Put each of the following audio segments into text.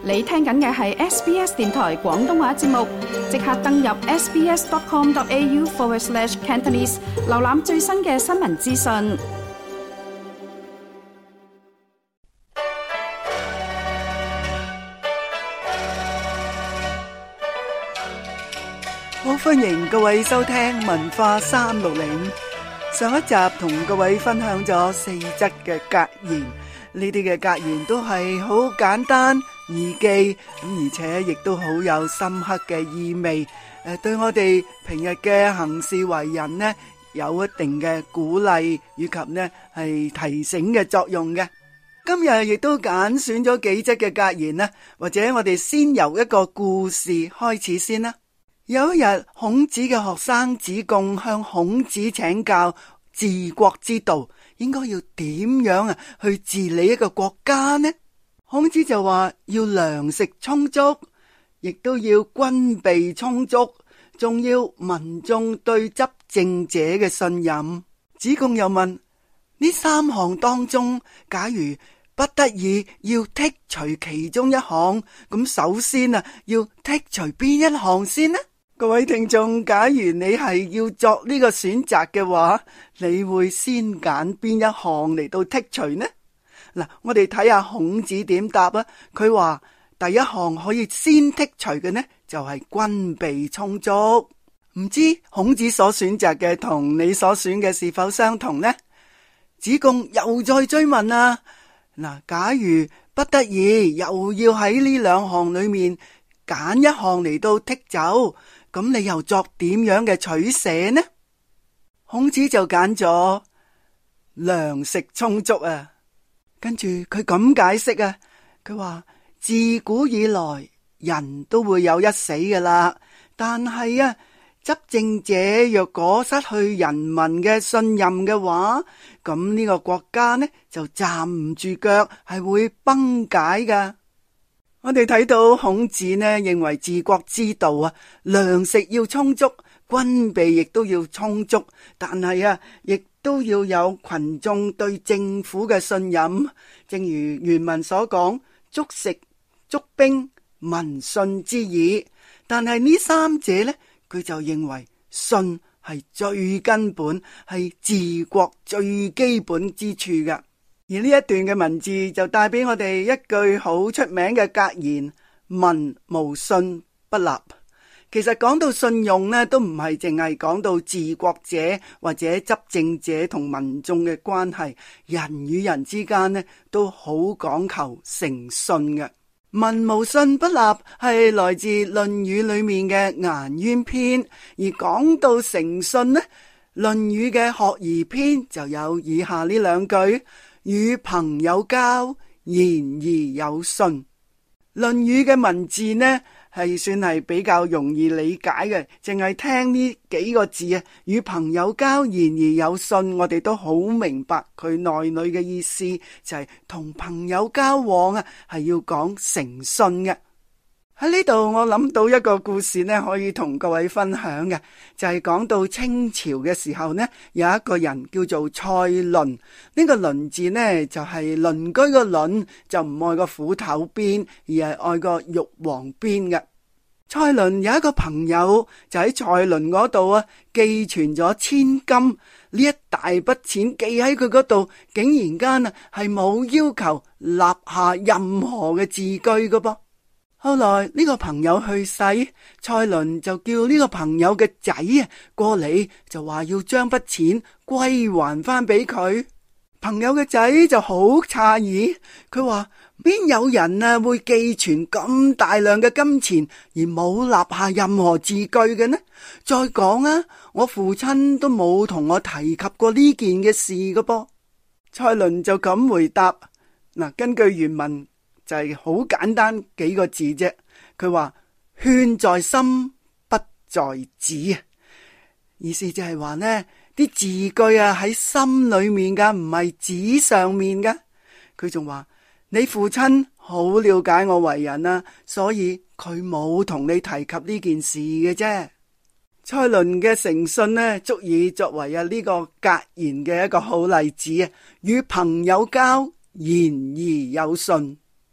你聽緊嘅係 SBS 電台廣東話節目，即刻登入 sbs.com.au/Cantonese 瀏覽最新嘅新聞資訊。 好，歡迎各位收聽文化360。上一集同各位分享咗4則嘅格言，呢啲嘅格言都係好簡單易記，而且亦都好有深刻嘅意味，對我哋平日嘅行事為人呢，有一定嘅鼓勵以及呢係提醒嘅作用嘅。今日亦都揀選咗幾則嘅格言呢，或者我哋先由一個故事開始先啦。有一日，孔子嘅學生子貢向孔子請教治國之道，應該要點樣去治理一個國家呢？孔子就話要糧食充足，亦都要軍備充足，仲要民眾對執政者嘅信任。子貢又問：呢3項當中，假如不得已要剔除其中一項，咁首先要剔除邊一項先呢？各位聽眾，假如你係要作呢個選擇嘅話，你會先揀邊一項嚟到剔除呢？嗱，我哋睇下孔子點答啊。佢話第一項可以先剔除嘅呢，就係軍備充足。唔知孔子所選擇嘅同你所選嘅是否相同呢？子貢又再追問啊。嗱，假如不得已又要喺呢2項裏面揀一項嚟到剔走，咁你又作點樣嘅取捨呢？孔子就揀咗糧食充足啊。跟住佢咁解釋啊，佢話自古以來人都會有一死噶啦，但係執政者若果失去人民嘅信任嘅話，咁呢個國家呢就站唔住腳，係會崩解噶。我哋睇到孔子呢認為治國之道糧食要充足，軍備亦都要充足，但係亦都要有群眾對政府嘅信任。正如原文所講，足食足兵，民信之矣。但係呢3者呢，佢就認為信係最根本，係治國最基本之處㗎。而呢一段嘅文字就帶俾我哋一句好出名嘅格言：民無信不立。其實講到信用呢，都唔係淨係講到治國者或者執政者同民眾嘅關係，人與人之間呢都好講求誠信嘅。民無信不立係來自《論語》裏面嘅顏淵篇，而講到誠信呢，《論語》嘅學而篇就有以下呢2句：與朋友交，言而有信。《論語》嘅文字呢係算係比較容易理解嘅，淨係聽呢幾個字與朋友交，言而有信，我哋都好明白佢內裏嘅意思，就係同朋友交往係要講誠信嘅。喺呢度我諗到一個故事呢，可以同各位分享嘅，就係講到清朝嘅時候呢，有一個人叫做蔡倫。呢個倫字呢，就係鄰居個鄰，就唔愛個斧頭邊，而係愛個玉皇邊嘅。蔡倫有一個朋友就喺蔡倫嗰度寄存咗千金，呢一大筆錢寄喺佢嗰度，竟然間係冇要求立下任何嘅字據㗎噃。後來呢個朋友去世，蔡倫就叫呢個朋友嘅仔過嚟，就話要將筆錢歸還翻俾佢。朋友嘅仔就好詫異，佢話邊有人會寄存咁大量嘅金錢而冇立下任何字據嘅呢？再講我父親都冇同我提及過呢件嘅事㗎噃。蔡倫就咁回答，根據原文就係好簡單幾個字啫。佢話勸在心不在紙，意思就係話呢啲字句喺心裏面噶，唔係紙上面噶。佢仲話你父親好了解我為人所以佢冇同你提及呢件事嘅啫。蔡倫嘅誠信呢，足以作為呢個格言嘅一個好例子與朋友交，言而有信。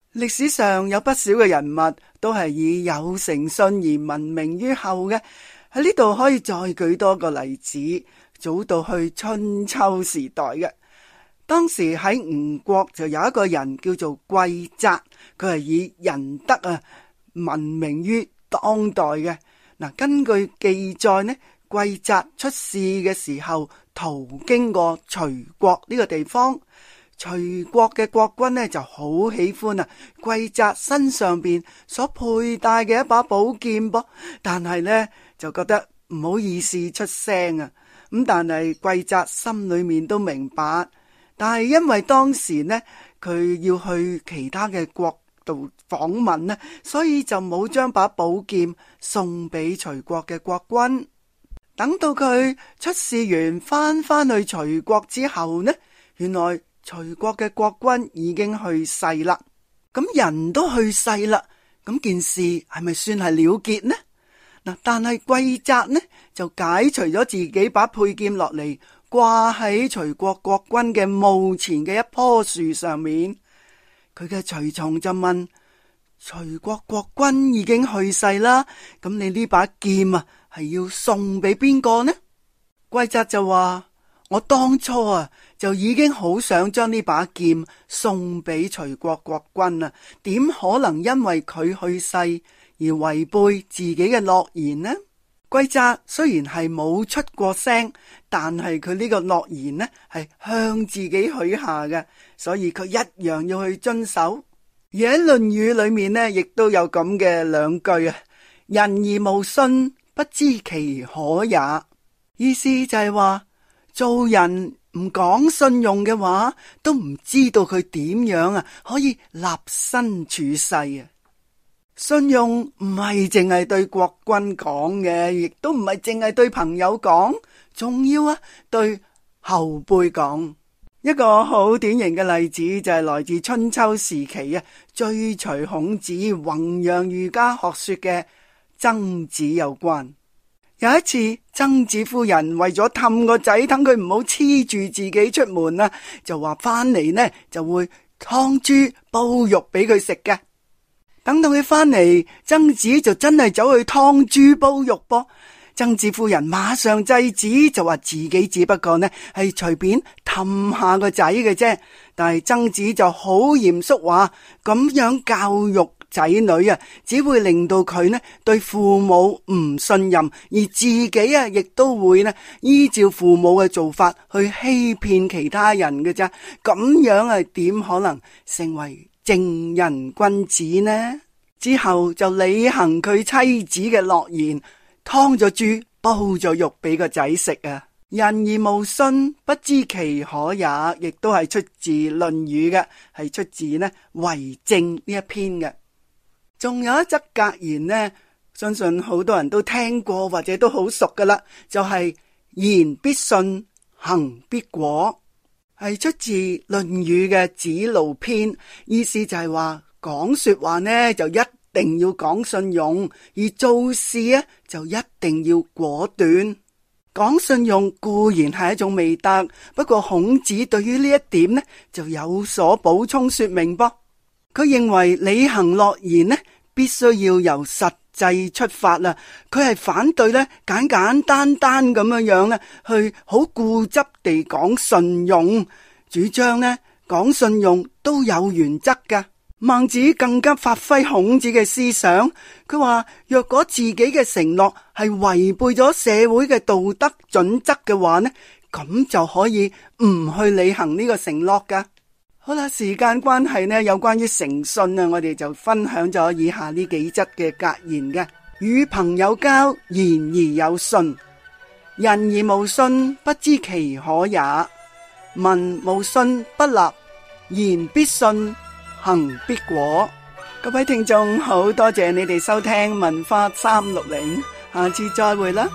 歷史上有不少嘅人物都係以有誠信而聞名於後嘅。喺呢度可以再舉多個例子，早到去春秋時代嘅。當時喺吳國就有一個人叫做季札，佢係以仁德聞名於當代嘅。嗱，根據記載呢，季札出使嘅時候途經過徐國呢個地方，徐國嘅國君呢就好喜歡季札身上邊所佩戴嘅一把寶劍噃，但係呢就覺得唔好意思出聲啊。咁但係季札心裏面都明白，但係因為當時呢佢要去其他嘅國度訪問呢，所以就冇將把寶劍送俾徐國嘅國君。等到佢出使完翻去徐國之後呢，原來徐國嘅國君已經去世啦。咁人都去世啦，咁件事係咪算係了結呢？嗱，但係季札呢就解除咗自己把佩劍落嚟，掛喺徐國國君嘅墓前嘅一棵樹上面。佢嘅隨從就問：徐國國君已經去世啦，咁你呢把劍係要送俾邊個呢？季札就話：我當初就已經好想將呢把劍送俾徐國國君啊，點可能因為佢去世而違背自己嘅諾言呢？季札雖然係冇出過聲，但係佢呢個諾言呢係向自己許下嘅，所以佢一樣要去遵守。而喺《論語》裏面呢，亦都有咁嘅兩句人而無信，不知其可也。意思就係話，做人唔講信用嘅話，都唔知道佢點樣可以立身處世啊。信用唔係淨係對國君講嘅，亦都唔係淨係對朋友講，仲要對後輩講。一個好典型嘅例子就係來自春秋時期追隨孔子弘揚儒家學說嘅曾子有關。有一次，曾子夫人為咗氹個仔，等佢唔好黐住自己出門就話翻嚟呢就會劏豬煲肉俾佢食嘅。等到佢翻嚟，曾子就真係走去劏豬煲肉噃。曾子夫人馬上制止，就話自己只不過呢係隨便氹下個仔嘅啫。但係曾子就好嚴肅話，咁樣教育仔女只會令到佢呢對父母唔信任，而自己亦都會呢依照父母嘅做法去欺騙其他人嘅啫。咁樣點可能成為正人君子呢？之後就履行佢妻子嘅諾言，劏咗豬煲咗肉俾個仔食啊！人而無信，不知其可也，亦都係出自《論語》嘅，係出自呢為政呢一篇嘅。仲有一則格言呢，相信好多人都聽過或者都好熟噶啦，就係言必信，行必果，係出自《論語》嘅子路篇。意思就係話講說話呢就一定要講信用，而做事就一定要果斷。講信用固然係一種美德，不過孔子對於呢一點呢就有所補充說明噃。佢認為履行諾言呢必須要由實際出發啦，佢係反對呢簡簡單單咁樣呢去好固執地講信用，主張呢講信用都有原則噶。孟子更加發揮孔子嘅思想，佢話若果自己嘅承諾係違背咗社會嘅道德準則嘅話呢，咁就可以唔去履行呢個承諾噶。好啦，時間關係呢，有關於誠信我哋就分享咗以下呢幾則嘅格言嘅。與朋友交，言而有信，人而無信，不知其可也。民無信不立，言必信，行必果。各位聽眾好，多謝你哋收聽文化360，下次再會啦。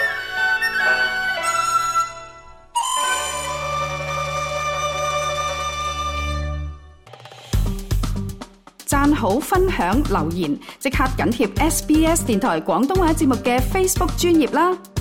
讚好、分享、留言，即刻緊貼SBS 電台廣東話節目嘅 Facebook 專頁啦。